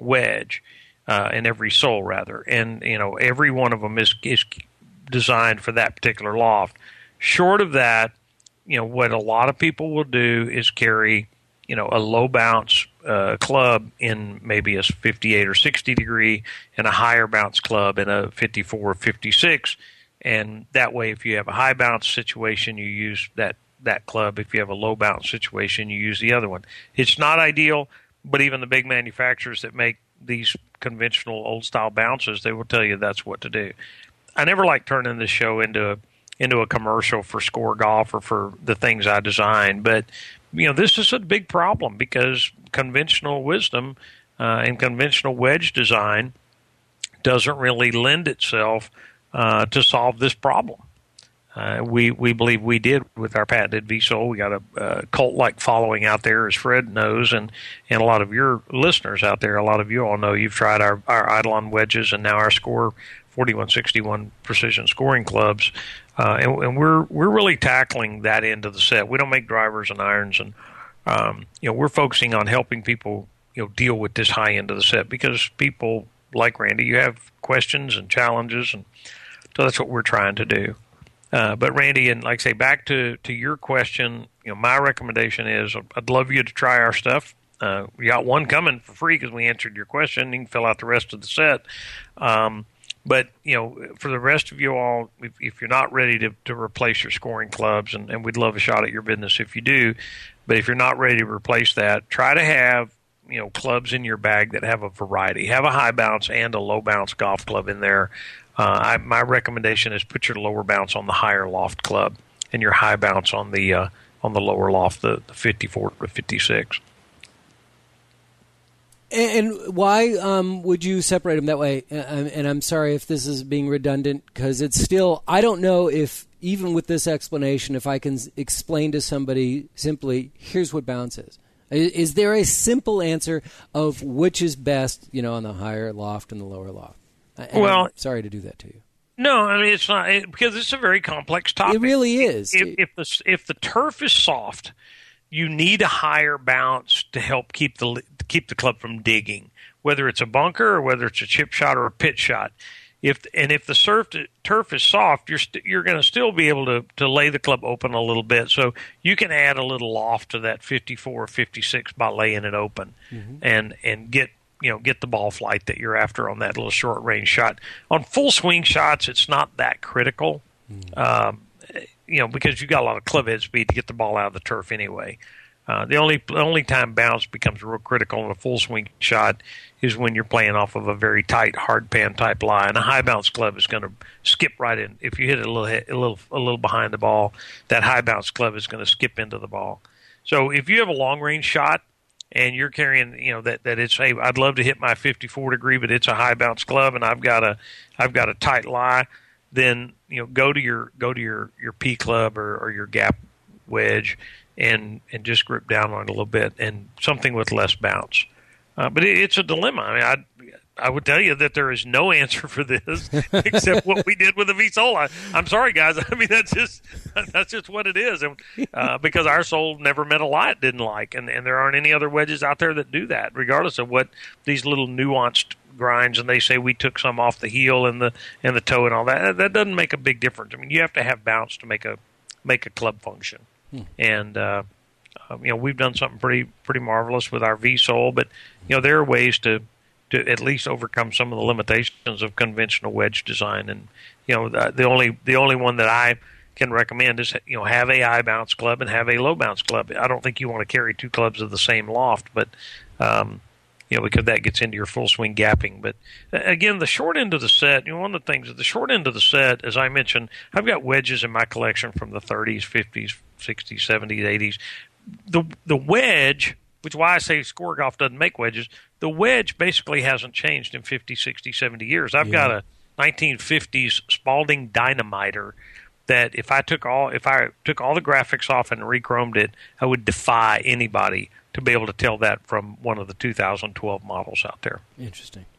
wedge, uh, in every sole rather, and you know every one of them is is designed for that particular loft. Short of that, you know what a lot of people will do is carry, you know, a low bounce uh, club in maybe a fifty-eight or sixty degree, and a higher bounce club in a fifty-four or fifty-six. And that way, if you have a high bounce situation, you use that, that club. If you have a low bounce situation, you use the other one. It's not ideal, but even the big manufacturers that make these conventional old style bounces, they will tell you that's what to do. I never like turning this show into a, into a commercial for Score Golf or for the things I design, but you know this is a big problem because conventional wisdom uh, and conventional wedge design doesn't really lend itself Uh, to solve this problem. Uh, we we believe we did with our patented V-Sole. We got a uh, cult-like following out there, as Fred knows, and, and a lot of your listeners out there, a lot of you all know you've tried our, our Eidolon wedges and now our Score forty-one sixty-one precision scoring clubs, uh, and, and we're we're really tackling that end of the set. We don't make drivers and irons, and um, you know we're focusing on helping people you know deal with this high end of the set because people like Randy, you have questions and challenges, and so that's what we're trying to do. Uh, but Randy, and like I say, back to, to your question, you know, my recommendation is I'd love you to try our stuff. Uh, we got one coming for free because we answered your question. You can fill out the rest of the set. Um, but, you know, for the rest of you all, if, if you're not ready to, to replace your scoring clubs, and, and we'd love a shot at your business if you do, but if you're not ready to replace that, try to have, you know, clubs in your bag that have a variety. Have a high bounce and a low bounce golf club in there. Uh, I, my recommendation is put your lower bounce on the higher loft club and your high bounce on the uh, on the lower loft, the, the fifty-four to fifty-six. And why um, would you separate them that way? And I'm sorry if this is being redundant because it's still, I don't know if, even with this explanation, if I can explain to somebody simply, here's what bounce is. Is there a simple answer of which is best, you know, on the higher loft and the lower loft? And well, I'm sorry to do that to you. No, I mean it's not it, because it's a very complex topic. It really is. If, if the if the turf is soft, you need a higher bounce to help keep the keep the club from digging, whether it's a bunker or whether it's a chip shot or a pitch shot. If and if the surf, turf is soft, you're st- you're going to still be able to, to lay the club open a little bit. So you can add a little loft to that fifty-four or fifty-six by laying it open, mm-hmm. and and get you know get the ball flight that you're after on that little short range shot. On full swing shots, it's not that critical, mm-hmm. um, you know, because you got a lot of club head speed to get the ball out of the turf anyway. Uh, the only the only time bounce becomes real critical in a full swing shot is when you're playing off of a very tight hard pan type lie, and a high bounce club is going to skip right in. If you hit it a little a little a little behind the ball, that high bounce club is going to skip into the ball. So if you have a long range shot and you're carrying, you know that that it's hey, I'd love to hit my fifty-four degree, but it's a high bounce club, and I've got a I've got a tight lie, then you know go to your go to your your P club or, or your gap wedge. And, and just grip down on it a little bit, and something with less bounce. Uh, but it, it's a dilemma. I mean, I I would tell you that there is no answer for this except what we did with the V-Sole. I, I'm sorry, guys. I mean, that's just that's just what it is, and uh, because our sole never met a lie it didn't like, and, and there aren't any other wedges out there that do that, regardless of what these little nuanced grinds. And they say we took some off the heel and the and the toe and all that. That doesn't make a big difference. I mean, you have to have bounce to make a make a club function. Hmm. And, uh, um, you know, we've done something pretty pretty marvelous with our V-Sole, but, you know, there are ways to, to at least overcome some of the limitations of conventional wedge design. And, you know, the, the only the only one that I can recommend is, you know, have a high bounce club and have a low bounce club. I don't think you want to carry two clubs of the same loft, but, um, you know, because that gets into your full swing gapping. But, again, the short end of the set, you know, one of the things at the short end of the set, as I mentioned, I've got wedges in my collection from the thirties, fifties, sixties, seventies, eighties. The the wedge, which is why I say Score Golf doesn't make wedges, the wedge basically hasn't changed in fifty, sixty, seventy years. I've yeah. got a nineteen fifties Spalding Dynamiter that if I took all if I took all the graphics off and re-chromed it, I would defy anybody to be able to tell that from one of the two thousand twelve models out there. Interesting.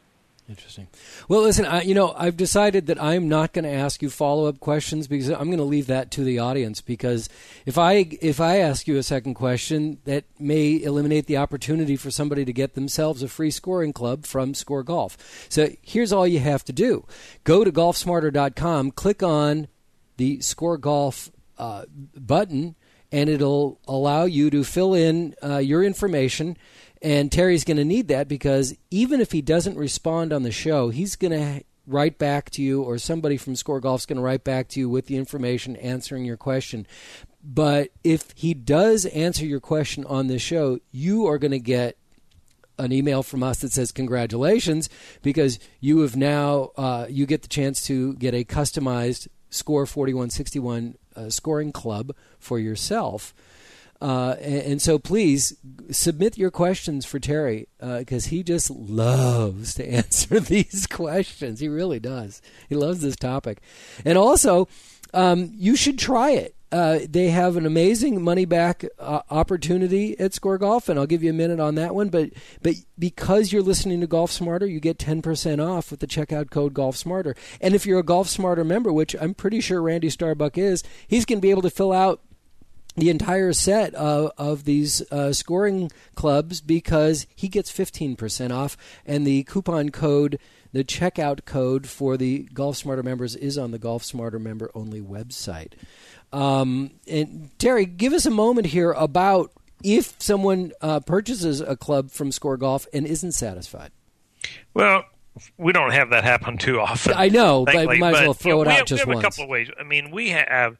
Interesting. Well, listen, I, you know, I've decided that I'm not going to ask you follow-up questions because I'm going to leave that to the audience, because if I if I ask you a second question, that may eliminate the opportunity for somebody to get themselves a free scoring club from Score Golf. So here's all you have to do. Go to golf smarter dot com, click on the Score Golf uh, button, and it'll allow you to fill in uh, your information. And Terry's going to need that, because even if he doesn't respond on the show, he's going to write back to you, or somebody from Score Golf's going to write back to you with the information answering your question. But if he does answer your question on the show, you are going to get an email from us that says congratulations, because you have now uh, you get the chance to get a customized Score forty-one sixty-one uh, scoring club for yourself. Uh, and, and so please submit your questions for Terry, because uh, he just loves to answer these questions. He really does. He loves this topic. And also, um, you should try it. Uh, they have an amazing money-back uh, opportunity at Score Golf, and I'll give you a minute on that one. But but because you're listening to Golf Smarter, you get ten percent off with the checkout code Golf Smarter. And if you're a Golf Smarter member, which I'm pretty sure Randy Starbuck is, he's going to be able to fill out the entire set of, of these uh, scoring clubs, because he gets fifteen percent off, and the coupon code, the checkout code for the Golf Smarter members is on the Golf Smarter member only website. Um, and Terry, give us a moment here about if someone uh, purchases a club from Score Golf and isn't satisfied. Well, we don't have that happen too often. I know, but I might as well but, throw you know, it we out have, just we have once. a couple of ways. I mean, we have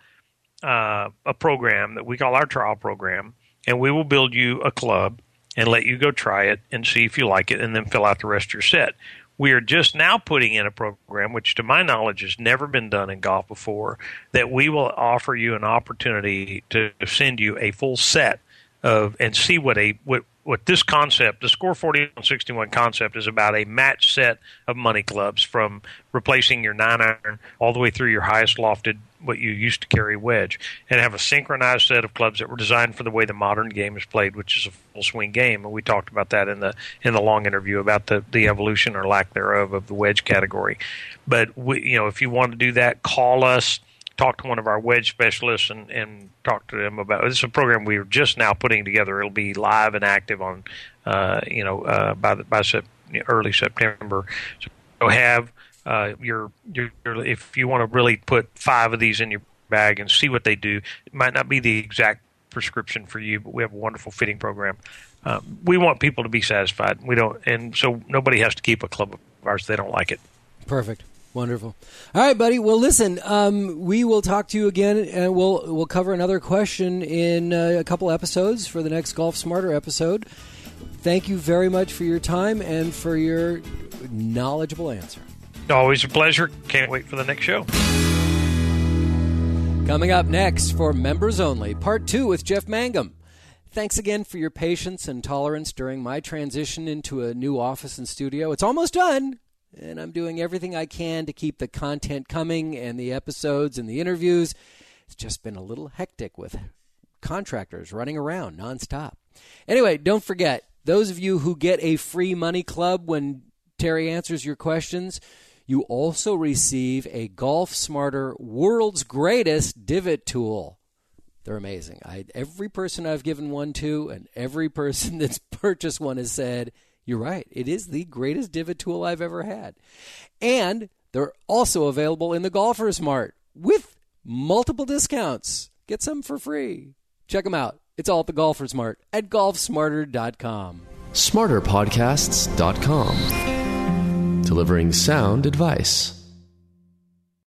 Uh, a program that we call our trial program, and we will build you a club and let you go try it and see if you like it, and then fill out the rest of your set. We are just now putting in a program, which to my knowledge has never been done in golf before, that we will offer you an opportunity to send you a full set of, and see what a what what this concept, the Score forty-one sixty-one concept, is about: a match set of money clubs, from replacing your nine iron all the way through your highest lofted, what you used to carry, wedge, and have a synchronized set of clubs that were designed for the way the modern game is played, which is a full swing game. And we talked about that in the in the long interview about the, the evolution or lack thereof of the wedge category. But we, you know, if you want to do that, call us, talk to one of our wedge specialists, and, and talk to them about it. This is a program we are just now putting together. It'll be live and active on, uh, you know, uh, by the, by sep- early September. So have uh, your, your your if you want to really put five of these in your bag and see what they do. It might not be the exact prescription for you, but we have a wonderful fitting program. Um, we want people to be satisfied. We don't, and so nobody has to keep a club of ours if they don't like it. Perfect. Wonderful. All right, buddy. Well, listen, um, we will talk to you again, and we'll we'll cover another question in uh, a couple episodes for the next Golf Smarter episode. Thank you very much for your time and for your knowledgeable answer. Always a pleasure. Can't wait for the next show. Coming up next for Members Only, Part two with Jeff Mangum. Thanks again for your patience and tolerance during my transition into a new office and studio. It's almost done, and I'm doing everything I can to keep the content coming and the episodes and the interviews. It's just been a little hectic with contractors running around nonstop. Anyway, don't forget, those of you who get a free money club when Terry answers your questions, you also receive a Golf Smarter World's Greatest Divot Tool. They're amazing. I, every person I've given one to and every person that's purchased one has said, you're right, it is the greatest divot tool I've ever had. And they're also available in the Golfer's Mart with multiple discounts. Get some for free. Check them out. It's all at the Golfer's Mart at golf smarter dot com. smarter podcasts dot com. Delivering sound advice.